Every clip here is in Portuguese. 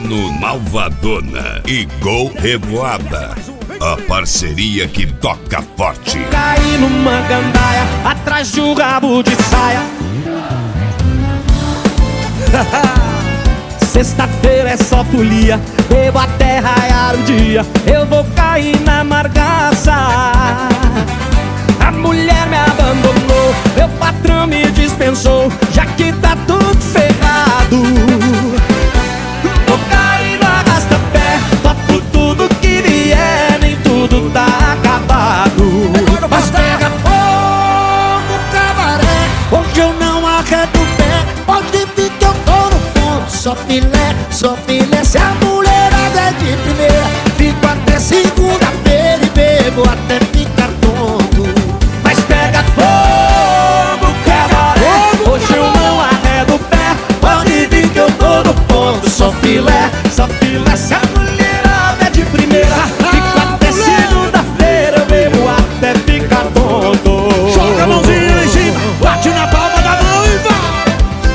Fiorino Malvadona e Gol Revoada. A parceria que toca forte. Caí numa gandaia, atrás de um rabo de saia. Sexta-feira é só folia, bebo até raiar o dia. Eu vou cair na margaça. A mulher me abandonou, meu patrão me dispensou, já que tá tudo ferrado. Vou cair no arrasta-pé, topo tudo que vier, nem tudo tá acabado. Mas pega fogo, cabaré, hoje eu não arredo o pé. Pode vir que eu tô no ponto, só filé, se a mulherada é de primeira. Fico até segunda-feira e bebo até ficar tonto. Mas pega fogo, cabaré, hoje eu não arredo o pé. Pode vir que eu tô no ponto, só filé, se a mulherada é de primeira. Fico até segunda-feira, eu bebo até ficar tonto. Joga a mãozinha lá em cima, bate na palma da mão e vai.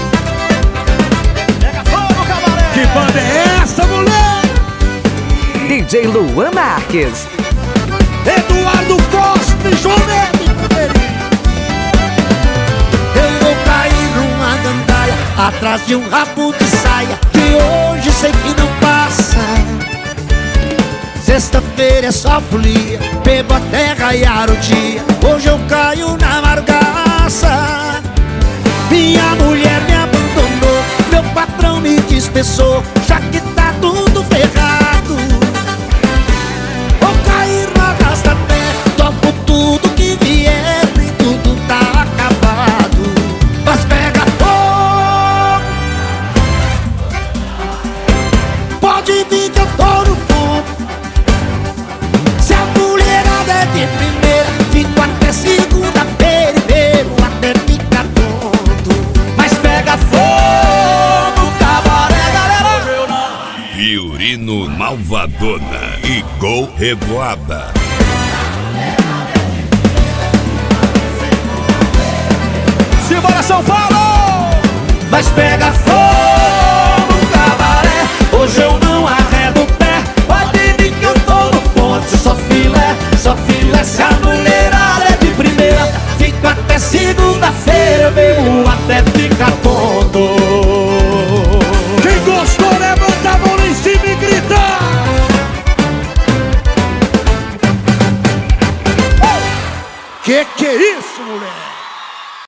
Pega fogo, cabaré. Que banda é essa, mulher? DJ Luan Marques. Eduardo Costa e Johnny. Eu vou cair numa gandaia, atrás de um rabo de saia, que hoje sei que não passa. Sexta-feira é só folia, bebo até raiar o dia. Hoje eu caio na margaça. Minha mulher me abandonou, meu patrão me dispensou, já que tá tudo ferrado. Vou cair no arrasta-pé, topo tudo que vier, nem tudo tá acabado. Mas pega fogo, pode vir que eu tô no ponto. Se a mulherada é de primeira, fico até segunda-feira e bebo até ficar tonto. Mas pega fogo, cabaré, galera. Fiorino Malvadona e Gol Revoada. Simbora, São Paulo! Mas pega fogo, cabaré, hoje eu não arredo o pé. Pode vir que eu tô no ponto, só filé, se a mulherada é de primeira. Fico até segunda-feira, eu bebo até ficar tonto. Quem gostou, levanta a mão lá em cima e grita. Que é isso, mulher?